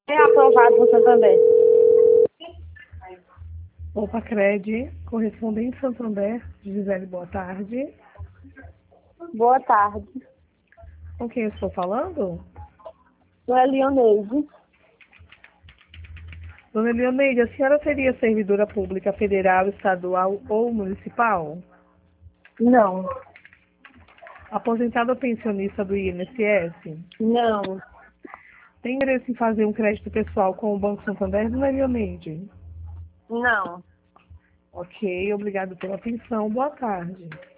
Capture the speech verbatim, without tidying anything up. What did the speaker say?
É aprovado no Santander. Opa, Cred, correspondente Santander, Gisele, boa tarde. Boa tarde. Com quem eu estou falando? Sou a Leoneide. Dona Leoneide, a senhora seria servidora pública federal, estadual ou municipal? Não. Aposentada ou pensionista do I N S S? Não. Tem interesse em fazer um crédito pessoal com o Banco Santander, Dona Leoneide? Não. Ok, obrigado pela atenção. Boa tarde.